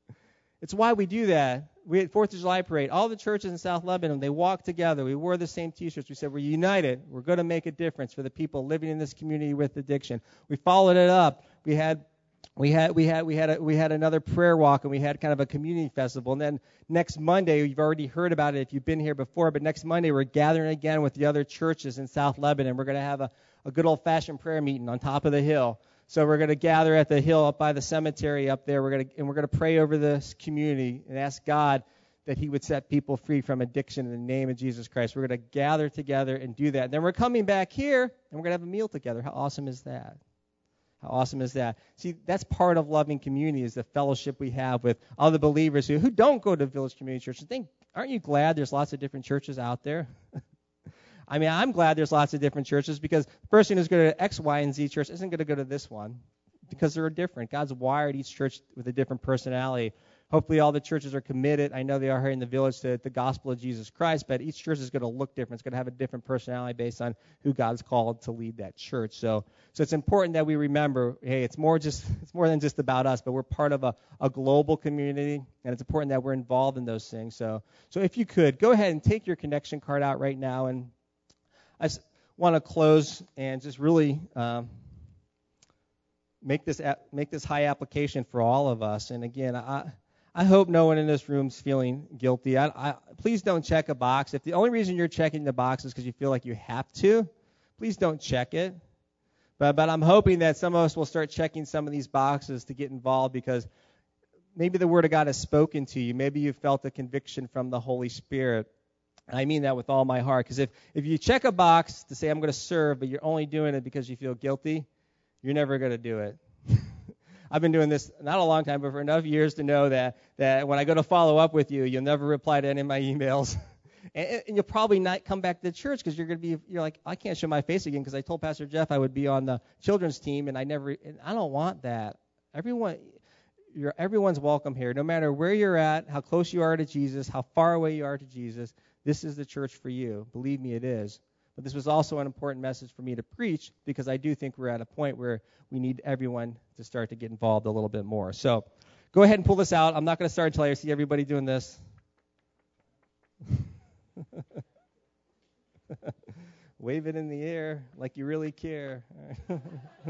why we do that. We had 4th of July parade. All the churches in South Lebanon, they walked together. We wore the same T-shirts. We said, we're united. We're going to make a difference for the people living in this community with addiction. We followed it up. We had another prayer walk, and we had kind of a community festival. And then next Monday, you've already heard about it if you've been here before, but next Monday we're gathering again with the other churches in South Lebanon. We're going to have a good old-fashioned prayer meeting on top of the hill. So we're going to gather at the hill up by the cemetery up there. We're going to pray over this community and ask God that he would set people free from addiction in the name of Jesus Christ. We're going to gather together and do that. And then we're coming back here, and we're going to have a meal together. How awesome is that? How awesome is that? See, that's part of loving community, is the fellowship we have with other believers who don't go to Village Community Church. Aren't you glad there's lots of different churches out there? I'm glad there's lots of different churches, because the person who's going to X, Y, and Z church isn't going to go to this one because they're different. God's wired each church with a different personality. Hopefully all the churches are committed. I know they are here in the village to the gospel of Jesus Christ, but each church is going to look different. It's going to have a different personality based on who God's called to lead that church. So it's important that we remember, hey, it's more than just about us, but we're part of a global community, and it's important that we're involved in those things. So if you could, go ahead and take your connection card out right now. And want to close and just really make this high application for all of us. And again, I hope no one in this room is feeling guilty. Please don't check a box. If the only reason you're checking the box is because you feel like you have to, please don't check it. But I'm hoping that some of us will start checking some of these boxes to get involved, because maybe the Word of God has spoken to you. Maybe you felt a conviction from the Holy Spirit. I mean that with all my heart, because if you check a box to say I'm going to serve, but you're only doing it because you feel guilty, you're never going to do it. I've been doing this not a long time, but for enough years to know that when I go to follow up with you, you'll never reply to any of my emails. And you'll probably not come back to the church because you're like, I can't show my face again because I told Pastor Jeff I would be on the children's team, and I don't want that. Everyone's welcome here, no matter where you're at, how close you are to Jesus, how far away you are to Jesus. This is the church for you. Believe me, it is. But this was also an important message for me to preach, because I do think we're at a point where we need everyone to start to get involved a little bit more. So go ahead and pull this out. I'm not going to start until I see everybody doing this. Wave it in the air like you really care. I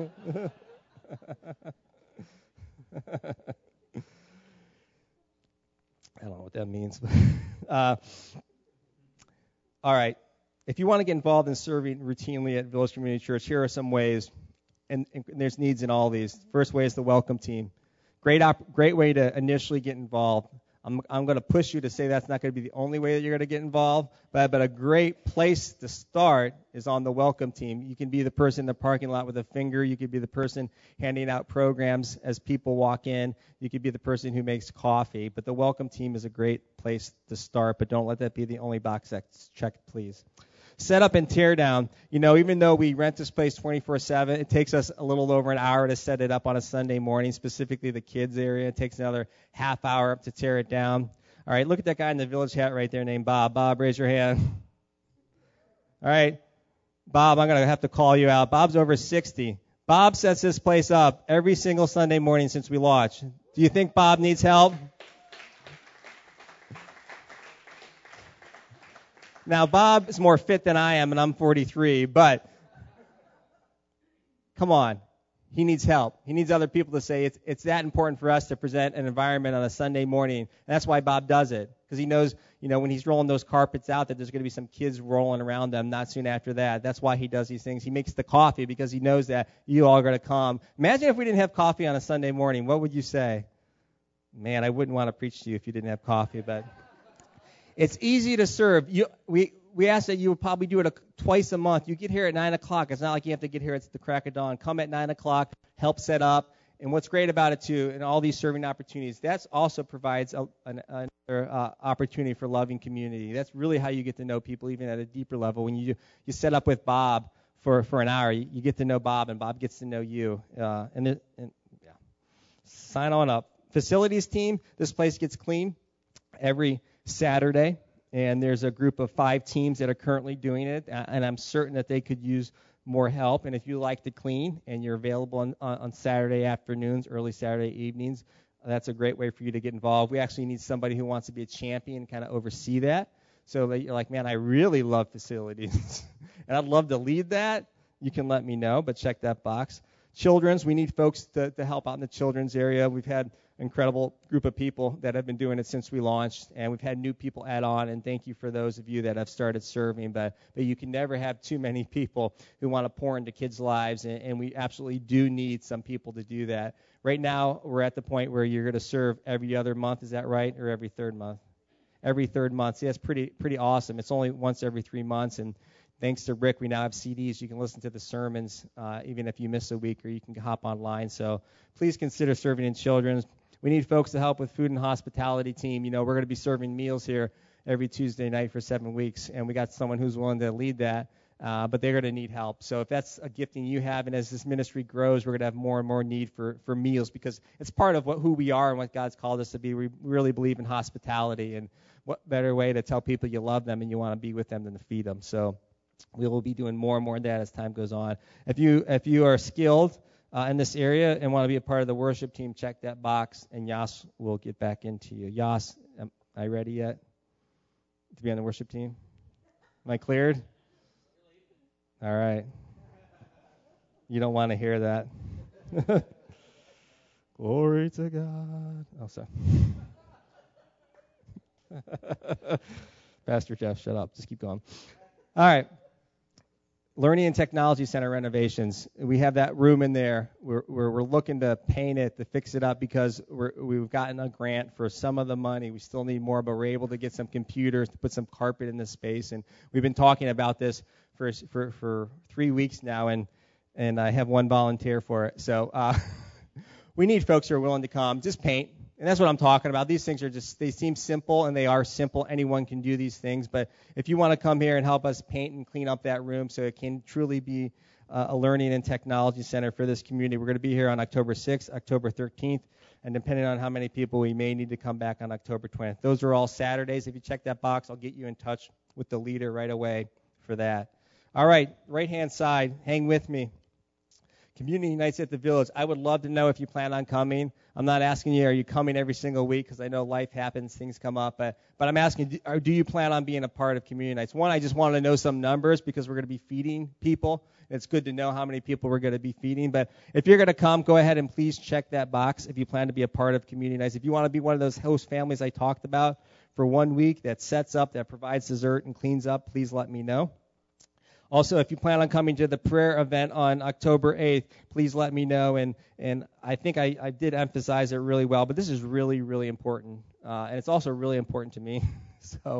don't know what that means. All right. If you want to get involved in serving routinely at Village Community Church, here are some ways, and there's needs in all these. First way is the welcome team. Great way to initially get involved. I'm going to push you to say that's not going to be the only way that you're going to get involved, but a great place to start is on the welcome team. You can be the person in the parking lot with a finger. You could be the person handing out programs as people walk in. You could be the person who makes coffee. But the welcome team is a great place to start, but don't let that be the only box that's checked, please. Set up and tear down. Even though we rent this place 24/7, it takes us a little over an hour to set it up on a Sunday morning, specifically the kids area. It takes another half hour to tear it down. All right, look at that guy in the village hat right there named Bob. Bob, raise your hand. All right, Bob, I'm going to have to call you out. Bob's over 60. Bob sets this place up every single Sunday morning since we launched. Do you think Bob needs help? Now, Bob is more fit than I am, and I'm 43, but come on. He needs help. He needs other people to say it's that important for us to present an environment on a Sunday morning. And that's why Bob does it, because he knows, when he's rolling those carpets out, that there's going to be some kids rolling around them not soon after that. That's why he does these things. He makes the coffee because he knows that you all are going to come. Imagine if we didn't have coffee on a Sunday morning. What would you say? Man, I wouldn't want to preach to you if you didn't have coffee, but it's easy to serve. We ask that you would probably do it twice a month. You get here at 9 o'clock. It's not like you have to get here at the crack of dawn. Come at 9 o'clock, help set up. And what's great about it, too, and all these serving opportunities, that also provides another opportunity for loving community. That's really how you get to know people, even at a deeper level. When you set up with Bob for an hour, you get to know Bob, and Bob gets to know you. Sign on up. Facilities team, this place gets clean every Saturday, and there's a group of 5 teams that are currently doing it, and I'm certain that they could use more help. And if you like to clean and you're available on Saturday afternoons, early Saturday evenings, that's a great way for you to get involved. We actually need somebody who wants to be a champion and kind of oversee that. So that you're like, man, I really love facilities, and I'd love to lead that. You can let me know, but check that box. Children's, we need folks to help out in the children's area. We've had incredible group of people that have been doing it since we launched, and we've had new people add on, and thank you for those of you that have started serving, but you can never have too many people who want to pour into kids' lives, and we absolutely do need some people to do that. Right now, we're at the point where you're going to serve every other month, is that right, or every third month? Every third month. See, that's pretty awesome. It's only once every 3 months, and thanks to Rick, we now have CDs. You can listen to the sermons even if you miss a week, or you can hop online. So please consider serving in children's. We need folks to help with food and hospitality team. We're going to be serving meals here every Tuesday night for 7 weeks, and we got someone who's willing to lead that, but they're going to need help. So if that's a gifting you have, and as this ministry grows, we're going to have more and more need for meals, because it's part of who we are and what God's called us to be. We really believe in hospitality, and what better way to tell people you love them and you want to be with them than to feed them. So we will be doing more and more of that as time goes on. If you are skilled in this area and want to be a part of the worship team, check that box, and Yas will get back into you. Yas, am I ready yet to be on the worship team? Am I cleared? All right. You don't want to hear that. Glory to God. Oh, sorry. Pastor Jeff, shut up. Just keep going. All right. Learning and Technology Center renovations. We have that room in there. We're looking to paint it, to fix it up, because we've gotten a grant for some of the money. We still need more, but we're able to get some computers, to put some carpet in this space. And we've been talking about this for 3 weeks now, and I have one volunteer for it. So we need folks who are willing to come, just paint. And that's what I'm talking about. These things they seem simple, and they are simple. Anyone can do these things. But if you want to come here and help us paint and clean up that room so it can truly be a learning and technology center for this community, we're going to be here on October 6th, October 13th, and depending on how many people, we may need to come back on October 20th. Those are all Saturdays. If you check that box, I'll get you in touch with the leader right away for that. All right, right-hand side, hang with me. Community Nights at the Village. I would love to know if you plan on coming. I'm not asking you, are you coming every single week? Because I know life happens, things come up. But I'm asking, do you plan on being a part of Community Nights? One, I just want to know some numbers, because we're going to be feeding people. It's good to know how many people we're going to be feeding. But if you're going to come, go ahead and please check that box if you plan to be a part of Community Nights. If you want to be one of those host families I talked about for 1 week that sets up, that provides dessert and cleans up, please let me know. Also, if you plan on coming to the prayer event on October 8th, please let me know. And I think I did emphasize it really well, but this is really, really important. And it's also really important to me. So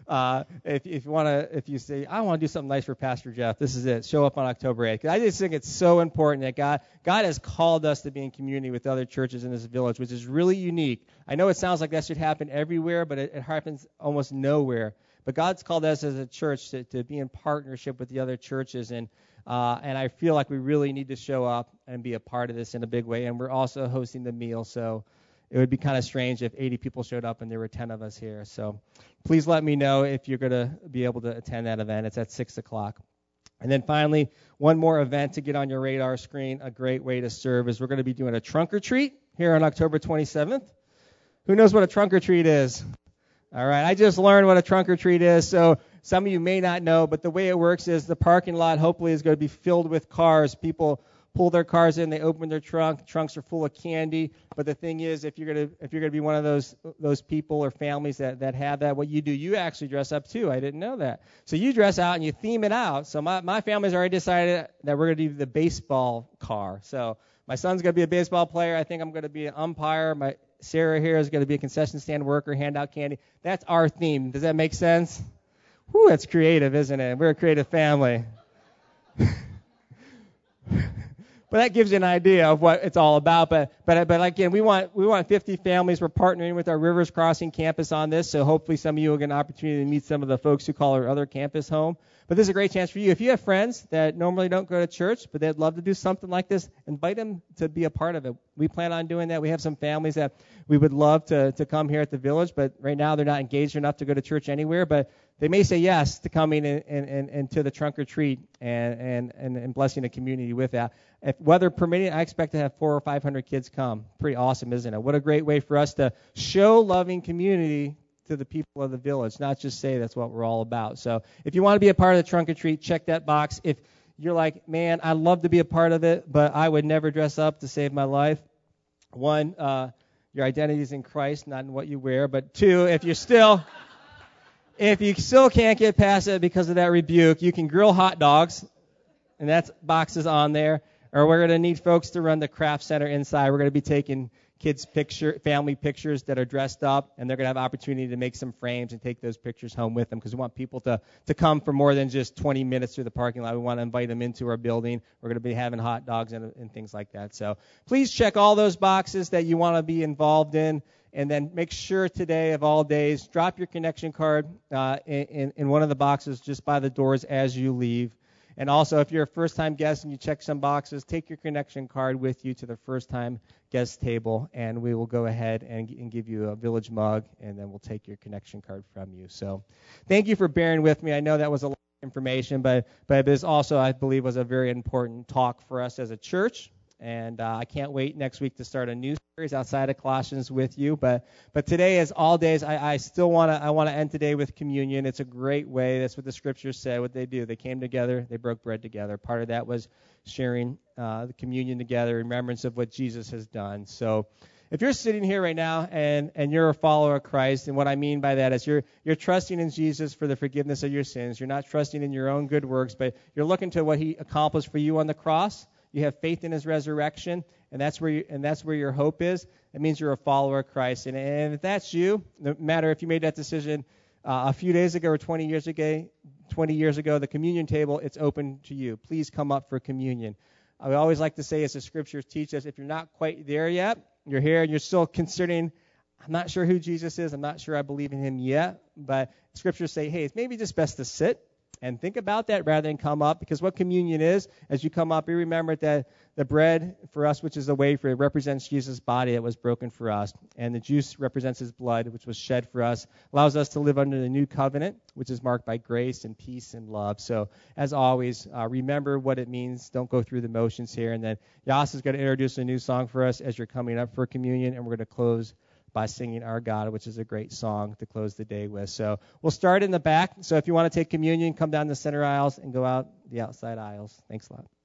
if you say, I want to do something nice for Pastor Jeff, this is it. Show up on October 8th. Because I just think it's so important that God has called us to be in community with other churches in this village, which is really unique. I know it sounds like that should happen everywhere, but it happens almost nowhere. But God's called us as a church to be in partnership with the other churches, and I feel like we really need to show up and be a part of this in a big way. And we're also hosting the meal, so it would be kind of strange if 80 people showed up and there were 10 of us here. So please let me know if you're going to be able to attend that event. It's at 6 o'clock. And then finally, one more event to get on your radar screen, a great way to serve, is we're going to be doing a trunk or treat here on October 27th. Who knows what a trunk or treat is? All right, I just learned what a trunk or treat is, so some of you may not know, but the way it works is the parking lot hopefully is going to be filled with cars. People pull their cars in, they open their trunk, trunks are full of candy, but the thing is, if you're going to be one of those people or families that have that, what you do, you actually dress up too. I didn't know that. So you dress out and you theme it out. So my family's already decided that we're going to do the baseball car. So my son's going to be a baseball player. I think I'm going to be an umpire. Sarah here is going to be a concession stand worker, hand out candy. That's our theme. Does that make sense? Whew, that's creative, isn't it? We're a creative family. But that gives you an idea of what it's all about. But again, we want 50 families. We're partnering with our Rivers Crossing campus on this, so hopefully some of you will get an opportunity to meet some of the folks who call our other campus home. But this is a great chance for you. If you have friends that normally don't go to church, but they'd love to do something like this, invite them to be a part of it. We plan on doing that. We have some families that we would love to come here at the village, but right now they're not engaged enough to go to church anywhere. But they may say yes to coming and to the trunk or treat and blessing the community with that. If weather permitting, I expect to have 400 or 500 kids come. Pretty awesome, isn't it? What a great way for us to show loving community to the people of the village, not just say that's what we're all about. So if you want to be a part of the trunk or treat, check that box. If you're like, man, I'd love to be a part of it, but I would never dress up to save my life. One, your identity is in Christ, not in what you wear. But two, if you still can't get past it because of that rebuke, you can grill hot dogs, and that's boxes on there. Or we're going to need folks to run the craft center inside. We're going to be taking kids' family pictures that are dressed up, and they're going to have opportunity to make some frames and take those pictures home with them, because we want people to come for more than just 20 minutes through the parking lot. We want to invite them into our building. We're going to be having hot dogs and things like that. So please check all those boxes that you want to be involved in, and then make sure today of all days, drop your connection card in one of the boxes just by the doors as you leave. And also, if you're a first-time guest and you check some boxes, take your connection card with you to the first-time guest table, and we will go ahead and give you a village mug, and then we'll take your connection card from you. So thank you for bearing with me. I know that was a lot of information, but this also, I believe, was a very important talk for us as a church And I can't wait next week to start a new series outside of Colossians with you. But today, as all days, I still want to end today with communion. It's a great way. That's what the Scriptures say. What they do, they came together, they broke bread together. Part of that was sharing the communion together in remembrance of what Jesus has done. So if you're sitting here right now and you're a follower of Christ, and what I mean by that is you're trusting in Jesus for the forgiveness of your sins. You're not trusting in your own good works, but you're looking to what he accomplished for you on the cross. You have faith in his resurrection, and that's where your hope is. It means you're a follower of Christ. And if that's you, no matter if you made that decision a few days ago or 20 years ago, the communion table, it's open to you. Please come up for communion. I always like to say, as the Scriptures teach us, if you're not quite there yet, you're here and you're still considering, I'm not sure who Jesus is, I'm not sure I believe in him yet, but Scriptures say, hey, it's maybe just best to sit and think about that rather than come up, because what communion is, as you come up, you remember that the bread for us, which is the wafer, it represents Jesus' body that was broken for us, and the juice represents his blood, which was shed for us, allows us to live under the new covenant, which is marked by grace and peace and love. So, as always, remember what it means. Don't go through the motions here. And then Yas is going to introduce a new song for us as you're coming up for communion, and we're going to close by singing Our God, which is a great song to close the day with. So we'll start in the back. So if you want to take communion, come down the center aisles and go out the outside aisles. Thanks a lot.